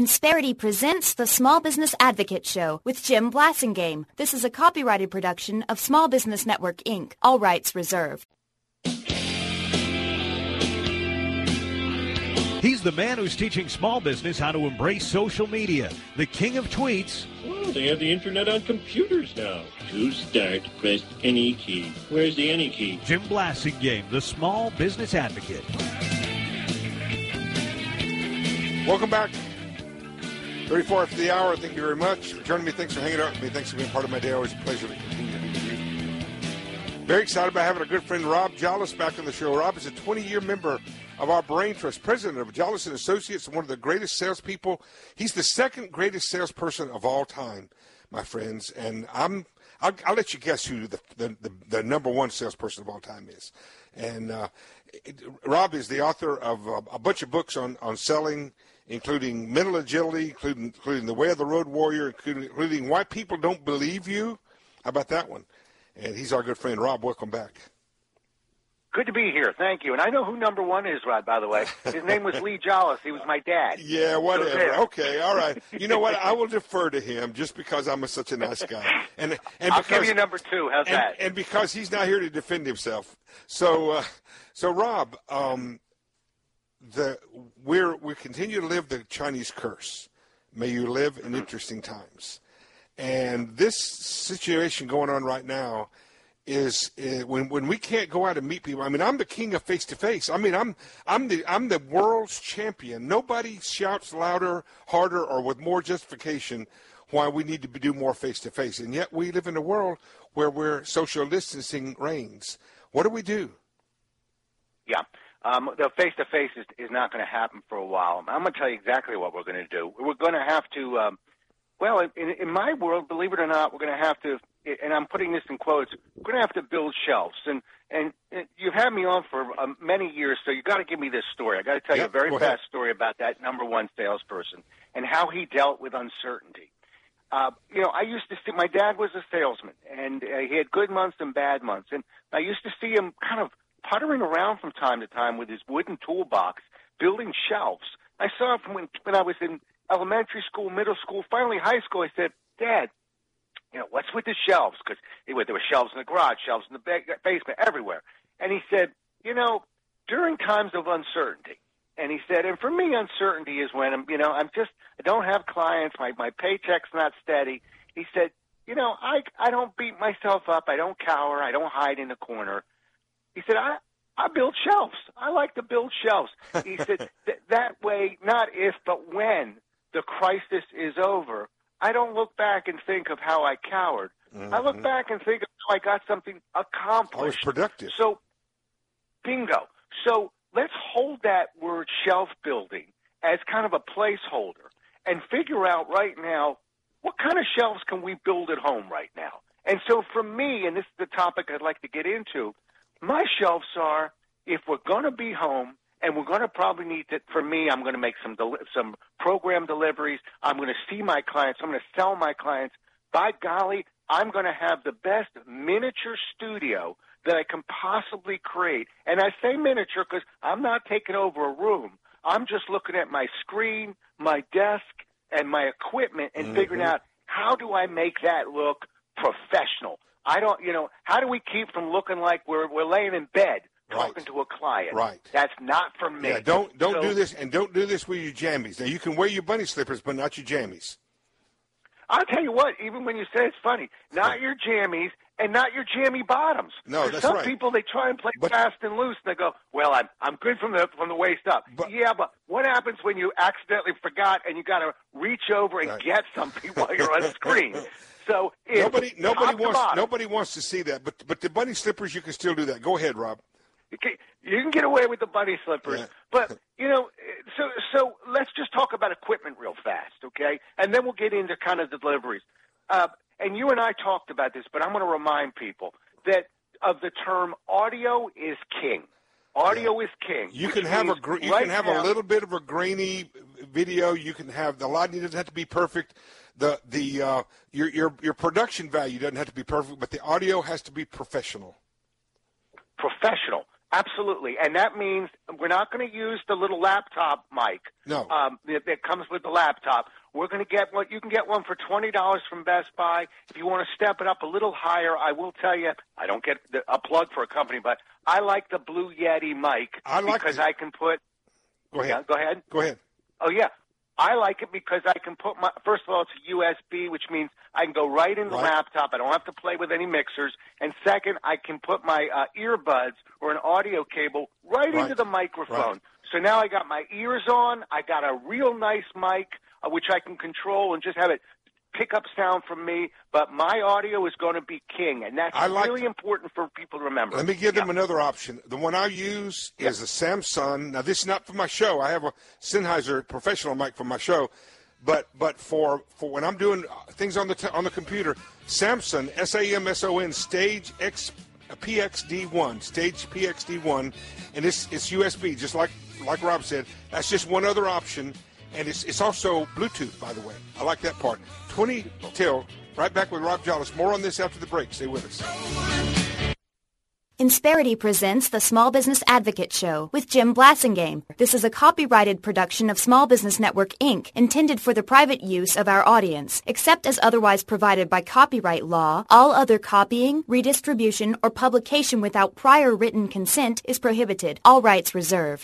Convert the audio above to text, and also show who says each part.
Speaker 1: Insperity presents the Small Business Advocate Show with Jim Blasingame. This is a copyrighted production of Small Business Network, Inc., all rights reserved.
Speaker 2: He's the man who's teaching small business how to embrace social media, the king of tweets.
Speaker 3: Oh, they have the internet on computers now. To start, press any key. Where's the any key?
Speaker 2: Jim Blasingame, the Small Business Advocate.
Speaker 4: Welcome back. 34 after the hour. Thank you very much for joining me. Thanks for hanging out with me. Thanks for being part of my day. Always a pleasure to continue to be with you. Very excited about having a good friend, Rob Jolles, back on the show. Rob is a 20-year member of our Brain Trust, president of Jolles & Associates, one of the greatest salespeople. He's the second greatest salesperson of all time, my friends. And I'll let you guess who the number one salesperson of all time is. And Rob is the author of a bunch of books on selling, including Mental Agility, including The Way of the Road Warrior, including Why People Don't Believe You. How about that one? And he's our good friend. Rob, welcome back.
Speaker 5: Good to be here. Thank you. And I know who number one is, Rod, by the way. His name was Lee Jolles. He was my dad.
Speaker 4: Yeah, whatever. Okay, all right. You know what? I will defer to him just because I'm such a nice guy. And
Speaker 5: I'll give you number two. How's that?
Speaker 4: And because he's not here to defend himself. So Rob, we continue to live the Chinese curse. May you live in interesting times. And this situation going on right now is when we can't go out and meet people. I mean, I'm the king of face-to-face. I mean, I'm the world's champion. Nobody shouts louder, harder, or with more justification why we need to do more face-to-face. And yet we live in a world where social distancing reigns. What do we do?
Speaker 5: Yeah. The face-to-face is not going to happen for a while. I'm going to tell you exactly what we're going to do. We're going to have to, in my world, believe it or not, we're going to have to, and I'm putting this in quotes, we're going to have to build shelves. And you've had me on for many years, so you've got to give me this story. I've got to tell you a very fast story about that number one salesperson and how he dealt with uncertainty. I used to see, my dad was a salesman, and he had good months and bad months. And I used to see him kind of puttering around from time to time with his wooden toolbox, building shelves. I saw it from when I was in elementary school, middle school, finally high school. I said, Dad, what's with the shelves? Because there were shelves in the garage, shelves in the basement, everywhere. And he said, during times of uncertainty, and he said, and for me, uncertainty is when I don't have clients, my paycheck's not steady. He said, I don't beat myself up, I don't cower, I don't hide in the corner. He said, I build shelves. I like to build shelves. He said, that way, not if, but when the crisis is over, I don't look back and think of how I cowered. Mm-hmm. I look back and think of how I got something accomplished.
Speaker 4: I was productive.
Speaker 5: So, bingo. So let's hold that word shelf building as kind of a placeholder and figure out right now, what kind of shelves can we build at home right now? And so for me, and this is the topic I'd like to get into, my shelves are, if we're going to be home, and we're going to probably need to, for me, I'm going to make some program deliveries. I'm going to see my clients. I'm going to sell my clients. By golly, I'm going to have the best miniature studio that I can possibly create. And I say miniature because I'm not taking over a room. I'm just looking at my screen, my desk, and my equipment and figuring out how do I make that look professional. I don't, how do we keep from looking like we're laying in bed talking to a client?
Speaker 4: Right.
Speaker 5: That's not for me.
Speaker 4: Yeah, don't do this, and don't do this with your jammies. Now, you can wear your bunny slippers, but not your jammies.
Speaker 5: I'll tell you what, even when you say it's funny, not your jammies and not your jammy bottoms.
Speaker 4: No, that's
Speaker 5: some
Speaker 4: right.
Speaker 5: People, they try and play fast and loose, and they go, well, I'm good from the waist up. But what happens when you accidentally forgot and you got to reach over and get something while you're on screen? So
Speaker 4: nobody wants to see that, but the bunny slippers, you can still do that. Go ahead, Rob.
Speaker 5: You can get away with the bunny slippers, but so let's just talk about equipment real fast, okay? And then we'll get into kind of the deliveries. And you and I talked about this, but I'm going to remind people that of the term audio is king. Audio is king.
Speaker 4: You can have a little bit of a grainy video. You can have the lighting doesn't have to be perfect. Your production value doesn't have to be perfect, but the audio has to be professional.
Speaker 5: Professional. Absolutely, and that means we're not going to use the little laptop mic.
Speaker 4: No.
Speaker 5: That comes with the laptop. We're going to get one. You can get one for $20 from Best Buy. If you want to step it up a little higher, I will tell you, I don't get a plug for a company, but I like the Blue Yeti mic because I can put.
Speaker 4: Go ahead.
Speaker 5: Yeah, go ahead.
Speaker 4: Go ahead.
Speaker 5: Oh yeah. I like it because I can put first of all, it's a USB, which means I can go right in the laptop. I don't have to play with any mixers. And second, I can put my earbuds or an audio cable right into the microphone.
Speaker 4: Right.
Speaker 5: So now I got my ears on. I got a real nice mic, which I can control and just have it pick up sound from me. But my audio is going to be king, and that's really important for people to remember.
Speaker 4: Let me give them another option. The one I use is a Samsung. Now, this is not for my show. I have a Sennheiser professional mic for my show. But for when I'm doing things on the computer, Samson, SAMSON, Stage PXD1, Stage PXD1, and it's USB, just like Rob said. That's just one other option. And it's also Bluetooth, by the way. I like that part. 20 till. Right back with Rob Jolles. More on this after the break. Stay with us.
Speaker 1: Insperity presents the Small Business Advocate Show with Jim Blasingame. This is a copyrighted production of Small Business Network, Inc., intended for the private use of our audience. Except as otherwise provided by copyright law, all other copying, redistribution, or publication without prior written consent is prohibited. All rights reserved.